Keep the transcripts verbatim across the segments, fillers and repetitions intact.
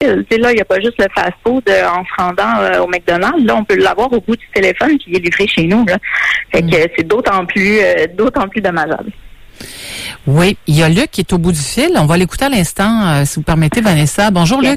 Tu sais, là, il n'y a pas juste le fast-food euh, en se rendant euh, au McDonald's. Là, on peut l'avoir au bout du téléphone qui est livré chez nous. Là. Fait que mm. c'est d'autant plus, euh, d'autant plus dommageable. Oui, il y a Luc qui est au bout du fil. On va l'écouter à l'instant, euh, si vous permettez, Vanessa. Bonjour, Luc.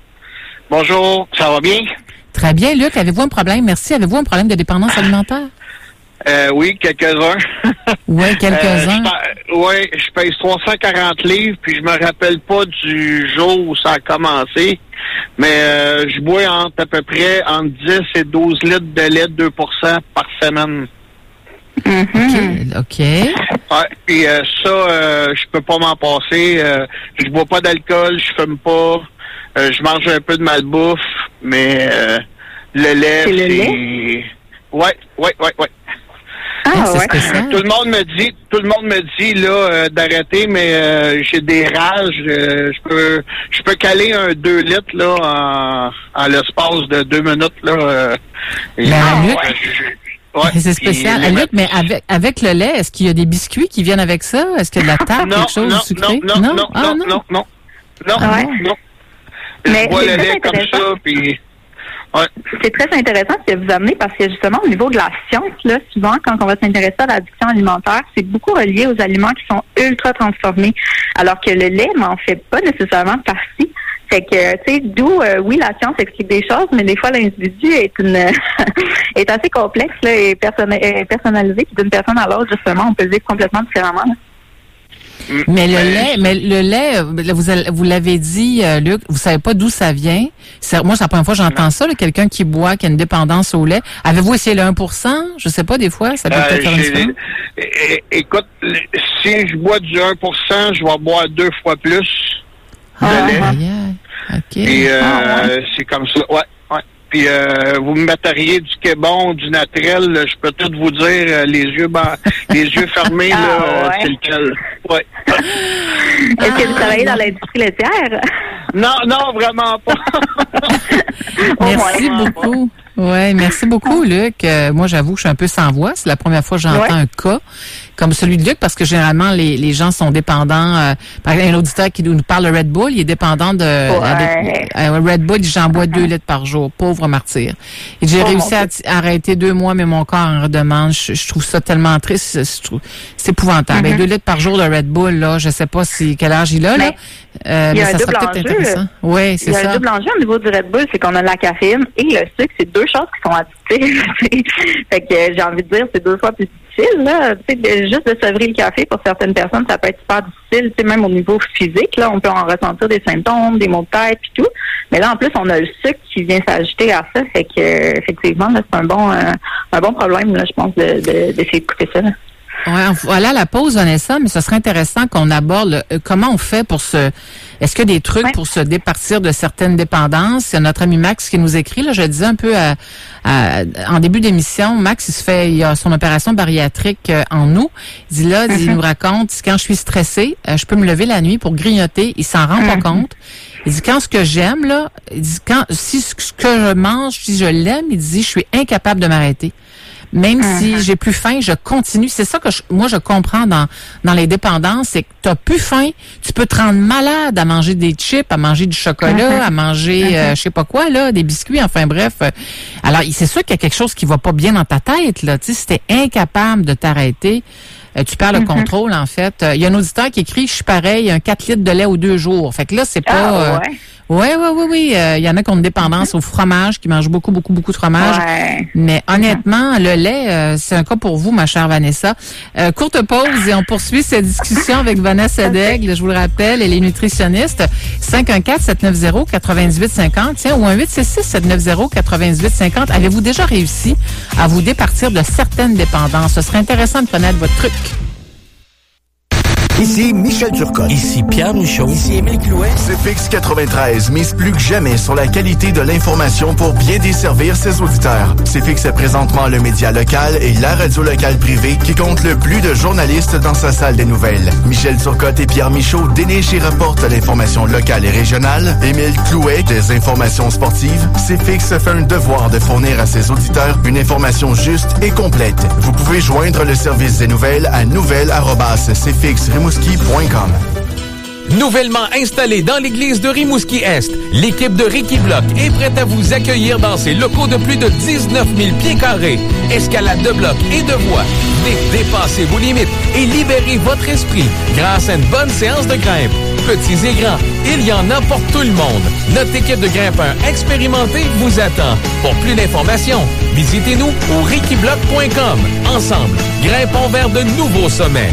Bonjour, ça va bien? Très bien, Luc. Avez-vous un problème? Merci. Avez-vous un problème de dépendance alimentaire? Euh, oui, quelques-uns. Oui, quelques-uns. Euh, oui, je pèse trois cent quarante livres, puis je me rappelle pas du jour où ça a commencé, mais euh, je bois entre à peu près entre dix et douze litres de lait, deux pour cent par semaine. Mm-hmm. OK. OK. Ouais, puis euh, ça, euh, je peux pas m'en passer. Euh, je bois pas d'alcool, je fume pas, euh, je mange un peu de malbouffe, mais euh, le lait, c'est... c'est... Le lait? Ouais, ouais, ouais, ouais. Ah, c'est ouais. spécial. Tout le monde me dit, tout le monde me dit là euh, d'arrêter, mais euh, j'ai des rages. Euh, je peux, je peux caler un deux litres là en, en l'espace de deux minutes là. Euh, et, Mais ah, Luc, ouais, je, ouais, c'est spécial. puis, Luc, mais avec avec le lait, est-ce qu'il y a des biscuits qui viennent avec ça? Est-ce qu'il y a de la tarte, non, quelque chose non, de sucré? non, non, non, ah, non, non, non, non, non, Ah ouais. non. Mais Je bois c'est le lait très comme ça, puis. Ouais. C'est très intéressant ce que vous amenez parce que justement, au niveau de la science, là, souvent, quand on va s'intéresser à l'addiction alimentaire, c'est beaucoup relié aux aliments qui sont ultra transformés. Alors que le lait n'en fait pas nécessairement partie. Fait que, tu sais, d'où, euh, oui, la science explique des choses, mais des fois, l'individu est une est assez complexe là, et personna- personnalisé. Puis d'une personne à l'autre, justement, on peut le vivre complètement différemment. Là. Mais le lait, mais le lait, vous, vous l'avez dit, euh, Luc, vous savez pas d'où ça vient. C'est, moi, c'est la première fois que j'entends ça, là, quelqu'un qui boit, qui a une dépendance au lait. Avez-vous essayé le un pour cent? Je sais pas, des fois, ça peut Euh, peut-être faire une différence. é- écoute, si je bois du un pour cent, je vais boire deux fois plus de Ah, lait. aïe, aïe. OK. Et euh, Ah, ouais. c'est comme ça. Ouais, ouais. Puis euh, vous me metteriez du Québon, du naturel, là, je peux tout vous dire, euh, les yeux ban- les yeux fermés, Ah, là, euh, ouais. c'est lequel. Ouais. Est-ce que vous travaillez dans l'industrie laitière? Non, non, vraiment pas. Merci moins. beaucoup. Ouais, merci beaucoup, Luc. Euh, moi, j'avoue que je suis un peu sans voix. C'est la première fois que j'entends Ouais. un cas comme celui de Luc, parce que généralement, les, les gens sont dépendants. Euh, par exemple, un auditeur qui nous parle de Red Bull, il est dépendant de Ouais. euh, Red Bull, il dit, j'en bois deux litres par jour. Pauvre martyr. Et j'ai Oh, réussi mon à, t- à arrêter deux mois, mais mon corps en redemande. Je, je trouve ça tellement triste. Je trouve- C'est épouvantable. Mm-hmm. Ben, deux litres par jour de Red Bull, là, je sais pas si quel âge il a, là. Mais Euh, il y a mais un ça serait double peut-être enjeu. intéressant. Oui, c'est Il y a ça. un double enjeu au niveau du Red Bull, c'est qu'on a la caféine et le sucre. C'est deux choses qui sont addictives. Fait que euh, j'ai envie de dire, c'est deux fois plus difficile. Là. Tu sais, de- juste de sevrer le café, pour certaines personnes, ça peut être super difficile. Tu sais, même au niveau physique, là, on peut en ressentir des symptômes, des maux de tête et tout. Mais là, en plus, on a le sucre qui vient s'ajouter à ça. Fait que, euh, effectivement, là, c'est un bon, euh, un bon problème, là, je pense, de, de, d'essayer de couper ça. Là. Ouais, voilà la pause, Vanessa, mais ce serait intéressant qu'on aborde le, euh, comment on fait pour se... Est-ce qu'il y a des trucs Ouais. pour se départir de certaines dépendances? Il y a notre ami Max qui nous écrit, là, je le disais un peu à, à- en début d'émission, Max, il se fait, il a son opération bariatrique euh, en août. Il dit là, il nous raconte, il dit, quand je suis stressé, euh, je peux me lever la nuit pour grignoter, il s'en rend pas compte. Il dit, quand ce que j'aime, là, il dit, quand, si ce ce que je mange, si je l'aime, il dit, je suis incapable de m'arrêter. Même Uh-huh. si j'ai plus faim, je continue. C'est ça que je, moi je comprends dans dans les dépendances, c'est que t'as plus faim, tu peux te rendre malade à manger des chips, à manger du chocolat, Uh-huh. à manger Uh-huh. euh, je sais pas quoi là, des biscuits, enfin bref. Alors c'est sûr qu'il y a quelque chose qui va pas bien dans ta tête là. Tu sais, si t'es incapable de t'arrêter, euh, tu perds le Uh-huh. contrôle en fait. Il y a un auditeur qui écrit, je suis pareil, un quatre litres de lait aux deux jours. Fait que là c'est pas. Ah, euh, ouais. Oui, oui, oui, oui. Il euh, y en a qui ont une dépendance au fromage, qui mangent beaucoup, beaucoup, beaucoup de fromage. Ouais. Mais honnêtement, le lait, euh, c'est un cas pour vous, ma chère Vanessa. Euh, courte pause et on poursuit cette discussion avec Vanessa Daigle. Je vous le rappelle, elle est nutritionniste. cinq un quatre, sept neuf zéro, huit huit cinq zéro, tiens, ou un huit six six, sept neuf zéro, huit huit cinq zéro. Avez-vous déjà réussi à vous départir de certaines dépendances? Ce serait intéressant de connaître votre truc. Ici Michel Turcotte. Ici Pierre Michaud. Ici Émile Clouet. C F X quatre-vingt-treize mise plus que jamais sur la qualité de l'information pour bien desservir ses auditeurs. C F X est présentement le média local et la radio locale privée qui compte le plus de journalistes dans sa salle des nouvelles. Michel Turcotte et Pierre Michaud dénichent et rapportent l'information locale et régionale. Émile Clouet, des informations sportives. C F X fait un devoir de fournir à ses auditeurs une information juste et complète. Vous pouvez joindre le service des nouvelles à nouvelles arobase c f x rimouski point com. Nouvellement installée dans l'église de Rimouski-Est, l'équipe de Ricky Block est prête à vous accueillir dans ses locaux de plus de dix-neuf mille pieds carrés. Escalade de blocs et de voies. Venez dépasser vos limites et libérer votre esprit grâce à une bonne séance de grimpe. Petits et grands, il y en a pour tout le monde. Notre équipe de grimpeurs expérimentés vous attend. Pour plus d'informations, visitez-nous au ricky block point com. Ensemble, grimpons vers de nouveaux sommets.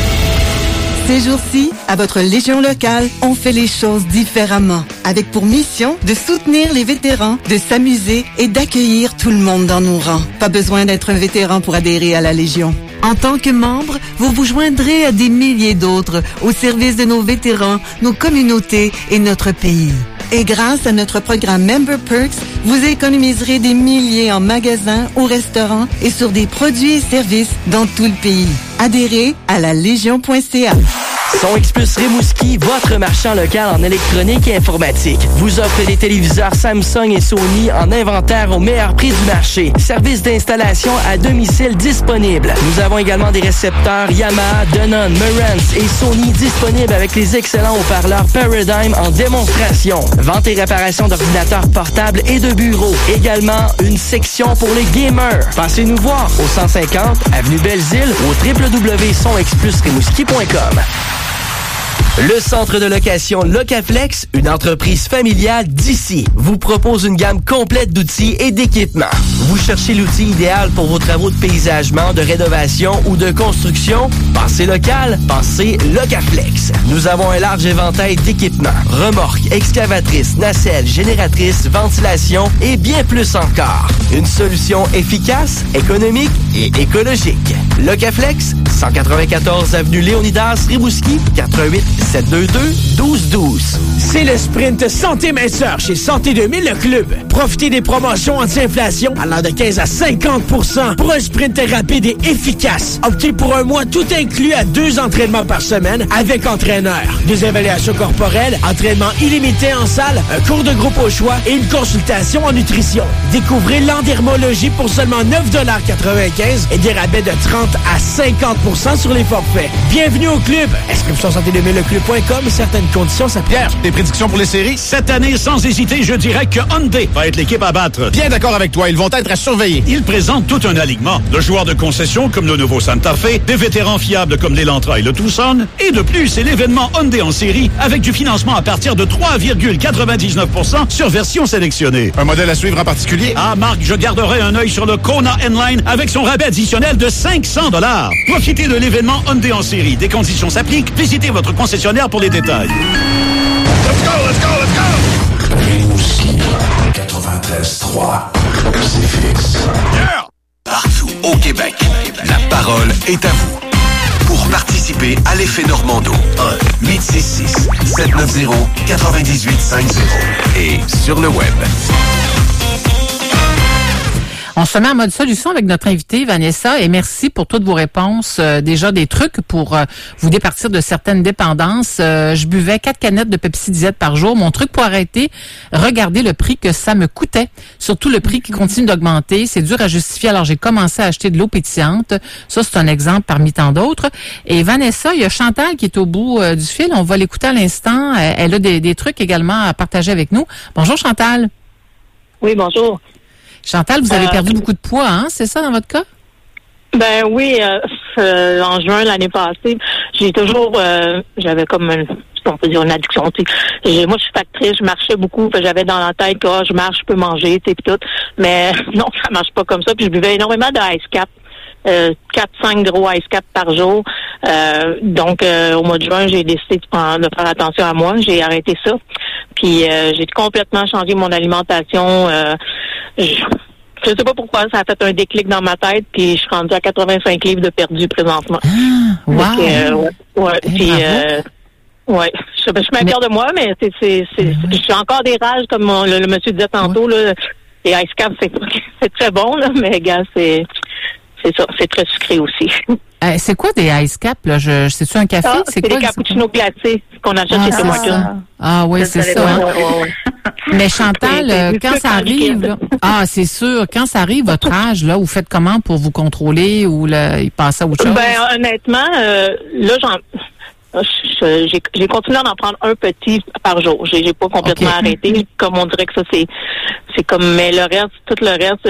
Ces jours-ci, à votre Légion locale, on fait les choses différemment, avec pour mission de soutenir les vétérans, de s'amuser et d'accueillir tout le monde dans nos rangs. Pas besoin d'être un vétéran pour adhérer à la Légion. En tant que membre, vous vous joindrez à des milliers d'autres au service de nos vétérans, nos communautés et notre pays. Et grâce à notre programme Member Perks, vous économiserez des milliers en magasins, au restaurant et sur des produits et services dans tout le pays. Adhérez à la légion point c a. Son X-Plus Rimouski, votre marchand local en électronique et informatique, vous offre des téléviseurs Samsung et Sony en inventaire au meilleur prix du marché. Service d'installation à domicile disponible. Nous avons également des récepteurs Yamaha, Denon, Marantz et Sony disponibles avec les excellents haut-parleurs Paradigm en démonstration. Vente et réparation d'ordinateurs portables et de bureaux. Également une section pour les gamers. Passez nous voir au cent cinquante avenue Belle-Île ou au w w w point son x plus rimouski point com. Le centre de location Locaflex, une entreprise familiale d'ici, vous propose une gamme complète d'outils et d'équipements. Vous cherchez l'outil idéal pour vos travaux de paysagement, de rénovation ou de construction? Pensez local, pensez Locaflex. Nous avons un large éventail d'équipements, remorques, excavatrices, nacelles, génératrices, ventilation et bien plus encore. Une solution efficace, économique et écologique. Locaflex, cent quatre-vingt-quatorze avenue Léonidas, Rimouski, quatre un huit sept deux deux un deux un deux. C'est le sprint Santé Minceur chez Santé deux mille, le club. Profitez des promotions anti-inflation allant de quinze à cinquante pour cent pour un sprint rapide et efficace. Optez pour un mois tout inclus à deux entraînements par semaine avec entraîneur. Des évaluations corporelles, entraînement illimité en salle, un cours de groupe au choix et une consultation en nutrition. Découvrez l'endermologie pour seulement neuf dollars quatre-vingt-quinze et des rabais de trente à cinquante pour cent sur les forfaits. Bienvenue au club. Inscription santé deux mille le club point com, certaines conditions s'appliquent. Pierre, des prédictions pour les séries? Cette année, sans hésiter, je dirais que Hyundai va être l'équipe à battre. Bien d'accord avec toi, ils vont être à surveiller. Ils présentent tout un alignement de joueurs de concession comme le nouveau Santa Fe, des vétérans fiables comme l'Elantra et le Tucson, et de plus, c'est l'événement Hyundai en série avec du financement à partir de trois virgule quatre-vingt-dix-neuf pour cent sur version sélectionnée. Un modèle à suivre en particulier? Ah, Marc, je garderai un œil sur le Kona N-Line avec son rabais additionnel de cinq cents dollars. Profitez de l'événement Hyundai en série. Des conditions s'appliquent. Visitez votre concessionnaire pour les détails. Let's go, let's go, let's go! Rimouski quatre-vingt-treize trois. C'est fixe. Yeah! Partout au Québec, la parole est à vous. Pour participer à l'effet Normando, un huit six six sept neuf zéro neuf huit cinq zéro et sur le web. On se met en mode solution avec notre invitée Vanessa et merci pour toutes vos réponses. Euh, déjà des trucs pour euh, vous départir de certaines dépendances. Euh, je buvais quatre canettes de Pepsi Diète par jour. Mon truc pour arrêter, regardez le prix que ça me coûtait. Surtout le prix qui continue d'augmenter. C'est dur à justifier. Alors j'ai commencé à acheter de l'eau pétillante. Ça, c'est un exemple parmi tant d'autres. Et Vanessa, il y a Chantal qui est au bout euh, du fil. On va l'écouter à l'instant. Elle, elle a des, des trucs également à partager avec nous. Bonjour Chantal. Oui, bonjour. Chantal, vous avez euh, perdu beaucoup de poids, hein? C'est ça dans votre cas? Ben oui, euh, euh, en juin l'année passée, j'ai toujours, euh, j'avais comme, une, on peut dire une addiction. Tu sais. Moi, je suis factrice, je marchais beaucoup, j'avais dans la tête que oh, je marche, je peux manger, tu sais, tout. Mais non, ça marche pas comme ça. Puis je buvais énormément de Ice Cap. Euh, quatre cinq gros Ice Cap par jour. Euh, donc, euh, au mois de juin, j'ai décidé de, prendre, de faire attention à moi. J'ai arrêté ça. Puis, euh, j'ai complètement changé mon alimentation. Euh, je, je sais pas pourquoi, ça a fait un déclic dans ma tête. Puis, je suis rendue à quatre-vingt-cinq livres de perdu présentement. Ah, wow! Donc, euh, ouais, ouais. Eh, puis, euh, ouais. Je, je suis bien fière de moi, mais c'est, c'est, c'est, ouais. J'ai encore des rages, comme mon, le, le monsieur disait tantôt. Ouais. Là, les Ice Cap, c'est, c'est très bon, là, mais gars, c'est... C'est ça, c'est très sucré aussi. Euh, c'est quoi des Ice Cap, là? Je, c'est-tu un café? Ah, c'est c'est quoi, des cappuccinos glacés qu'on achète ah, chez Tim Hortons. Ah oui, c'est ça. Hein? Ouais, ouais, ouais. Mais Chantal, euh, quand ça arrive, là, ah, c'est sûr, quand ça arrive, votre âge, là, vous faites comment pour vous contrôler ou là, il passe à autre chose? Ben, honnêtement, euh, là, j'en... je, j'ai, j'ai continué à en prendre un petit par jour. J'ai, j'ai pas complètement okay. arrêté. Comme on dirait que ça, c'est, c'est comme, mais le reste, tout le reste,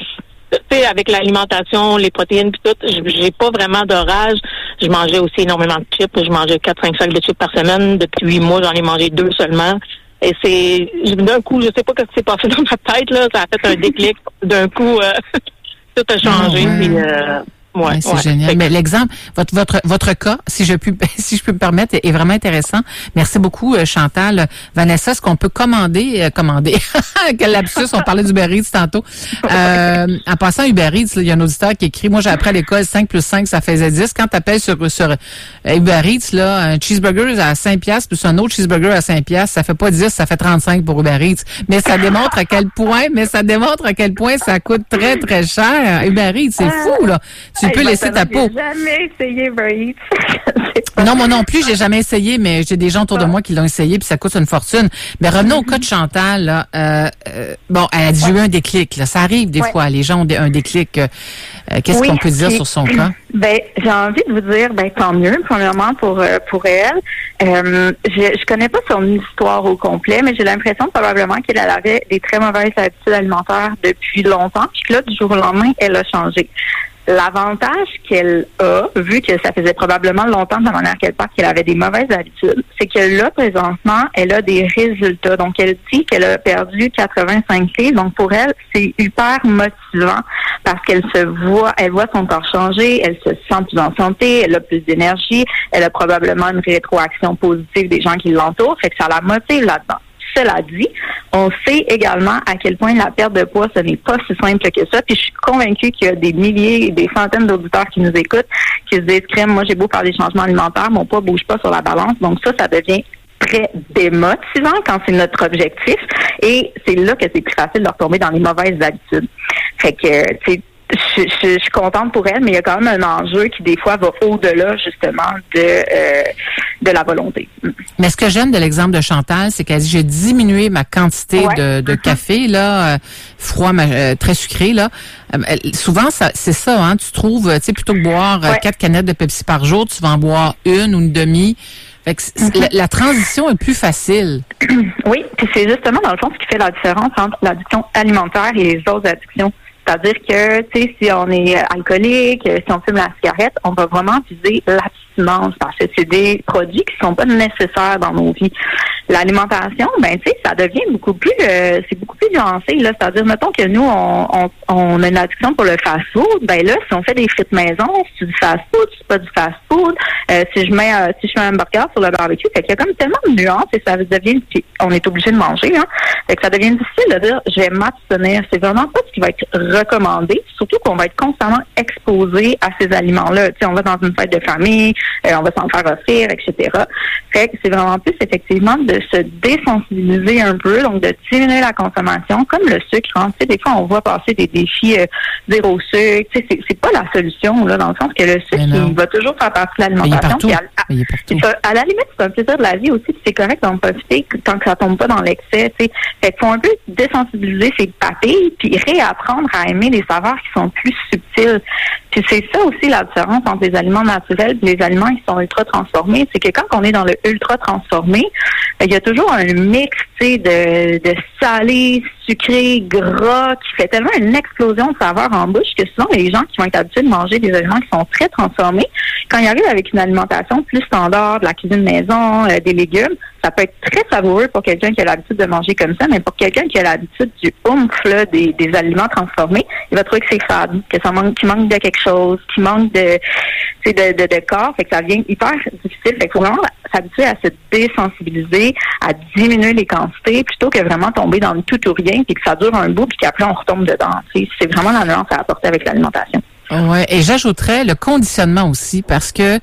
tu sais, avec l'alimentation, les protéines puis tout, j'ai pas vraiment d'orage. Je mangeais aussi énormément de chips. Je mangeais quatre cinq sacs de chips par semaine. Depuis huit mois, j'en ai mangé deux seulement. Et c'est, d'un coup, je sais pas ce qui s'est passé dans ma tête, là. Ça a fait un déclic. D'un coup, euh, tout a changé. Mmh. Puis, euh, Ouais, ouais, c'est ouais. génial. Mais l'exemple, votre votre votre cas, si je puis si je peux me permettre, est vraiment intéressant. Merci beaucoup, Chantal. Vanessa, est-ce qu'on peut commander euh, commander quel lapsus, on parlait d'Uber Eats tantôt. Euh, en passant Uber Eats, il y a un auditeur qui écrit, moi j'ai appris à l'école cinq plus cinq, ça faisait dix. Quand tu appelles sur sur Uber Eats là, un cheeseburger à cinq piastres plus un autre cheeseburger à cinq piastres, ça fait pas dix, ça fait trente-cinq pour Uber Eats. Mais ça démontre à quel point, mais ça démontre à quel point ça coûte très très cher. Uber Eats, c'est fou là. Tu hey, peux ben, laisser ta peau. J'ai jamais essayé Uber Eats. Non, moi non plus, j'ai jamais essayé, mais j'ai des gens autour de moi qui l'ont essayé, puis ça coûte une fortune. Mais revenons au cas de Chantal. Là, euh, euh, bon, elle a dit, j'ai eu un déclic. Là. Ça arrive des ouais. fois, les gens ont un déclic. Euh, qu'est-ce oui, qu'on peut dire sur son cas? Ben, j'ai envie de vous dire, ben tant mieux, premièrement pour euh, pour elle. Euh, je, je connais pas son histoire au complet, mais j'ai l'impression probablement qu'elle avait des très mauvaises habitudes alimentaires depuis longtemps, puis que là, du jour au lendemain, elle a changé. L'avantage qu'elle a, vu que ça faisait probablement longtemps de la manière qu'elle parle qu'elle avait des mauvaises habitudes, c'est que là, présentement, elle a des résultats. Donc, elle dit qu'elle a perdu quatre-vingt-cinq livres. Donc, pour elle, c'est hyper motivant parce qu'elle se voit, elle voit son corps changer, elle se sent plus en santé, elle a plus d'énergie, elle a probablement une rétroaction positive des gens qui l'entourent, fait que ça la motive là-dedans. Cela dit, on sait également à quel point la perte de poids, ce n'est pas si simple que ça. Puis je suis convaincue qu'il y a des milliers, des centaines d'auditeurs qui nous écoutent, qui se disent, crème, moi j'ai beau faire des changements alimentaires, mon poids bouge pas sur la balance. Donc ça, ça devient très démotivant quand c'est notre objectif. Et c'est là que c'est plus facile de retomber dans les mauvaises habitudes. Fait que, tu sais, Je, je, je suis contente pour elle, mais il y a quand même un enjeu qui, des fois, va au-delà, justement, de euh, de la volonté. Mais ce que j'aime de l'exemple de Chantal, c'est qu'elle dit, j'ai diminué ma quantité ouais. de, de café, là, euh, froid, euh, très sucré, là. Euh, souvent, ça, c'est ça, hein. Tu trouves, tu sais, plutôt que boire ouais. quatre canettes de Pepsi par jour, tu vas en boire une ou une demi. Fait que mm-hmm. la, la transition est plus facile. Oui, puis c'est justement, dans le fond, ce qui fait la différence entre l'addiction alimentaire et les autres addictions. C'est-à-dire que, tu sais, si on est alcoolique, si on fume la cigarette, on va vraiment viser l'abstinence parce que c'est des produits qui sont pas nécessaires dans nos vies. L'alimentation, ben, tu sais, ça devient beaucoup plus, euh, c'est beaucoup plus nuancé, là. C'est-à-dire, mettons que nous, on, on, on a une addiction pour le fast-food, ben là, si on fait des frites maison, si c'est du fast-food, si c'est pas du fast-food, euh, si je mets, euh, si je fais un hamburger sur le barbecue, fait qu'il y a comme tellement de nuances et ça devient, on est obligé de manger, hein. Fait que ça devient difficile de dire, je vais m'abstenir. C'est vraiment pas ce qui va être recommandé, surtout qu'on va être constamment exposé à ces aliments-là. Tu sais, on va dans une fête de famille, euh, on va s'en faire offrir, et cetera. Fait que c'est vraiment plus, effectivement, de se désensibiliser un peu, donc de diminuer la consommation, comme le sucre. Hein. Tu sais, des fois, on voit passer des défis euh, zéro sucre. Tu sais, c'est, c'est pas la solution, là, dans le sens que le sucre, il va toujours faire partie de l'alimentation. Il est partout. À, il est partout. À, à la limite, c'est un plaisir de la vie aussi, puis c'est correct d'en profiter tant que ça tombe pas dans l'excès. Tu sais. Fait qu'il faut un peu désensibiliser ses papilles, puis réapprendre à aimer des saveurs qui sont plus subtiles. Puis c'est ça aussi la différence entre les aliments naturels et les aliments qui sont ultra transformés. C'est que quand on est dans le ultra transformé, il y a toujours un mix, tu sais, de, de salé, sucré, gras, qui fait tellement une explosion de saveurs en bouche que souvent les gens qui vont être habitués de manger des aliments qui sont très transformés, quand ils arrivent avec une alimentation plus standard, de la cuisine maison, euh, des légumes, ça peut être très savoureux pour quelqu'un qui a l'habitude de manger comme ça, mais pour quelqu'un qui a l'habitude du oomph là, des, des aliments transformés, il va trouver que c'est fade, que ça manque, qu'il manque de quelque chose, qu'il manque de, de, de, de corps, fait que ça devient hyper difficile. Fait qu'il faut vraiment s'habituer à se désensibiliser, à diminuer les quantités, plutôt que vraiment tomber dans le tout ou rien, puis que ça dure un bout, puis qu'après on retombe dedans. T'sais, c'est vraiment la nuance à apporter avec l'alimentation. Ouais, et j'ajouterais le conditionnement aussi, parce que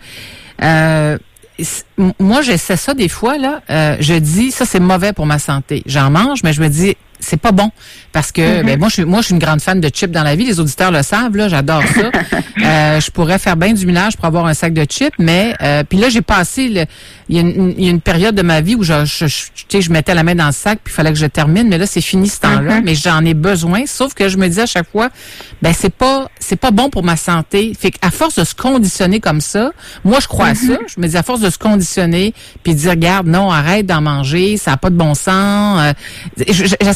euh, moi, j'essaie ça des fois, là. Euh, je dis, ça, c'est mauvais pour ma santé. J'en mange, mais je me dis, c'est pas bon parce que Mm-hmm. ben moi je suis moi je suis une grande fan de chips dans la vie, les auditeurs le savent là, j'adore ça. euh, je pourrais faire bien du ménage pour avoir un sac de chips, mais euh, puis là j'ai passé le il y a une il y a une période de ma vie où je je, je, tu sais, je mettais la main dans le sac puis il fallait que je termine, mais là c'est fini ce temps-là, Mm-hmm. mais j'en ai besoin, sauf que je me dis à chaque fois ben c'est pas c'est pas bon pour ma santé. Fait qu'à force de se conditionner comme ça, moi je crois Mm-hmm. à ça, je me dis à force de se conditionner puis de dire regarde non, arrête d'en manger, ça a pas de bon sens. Euh, je- je-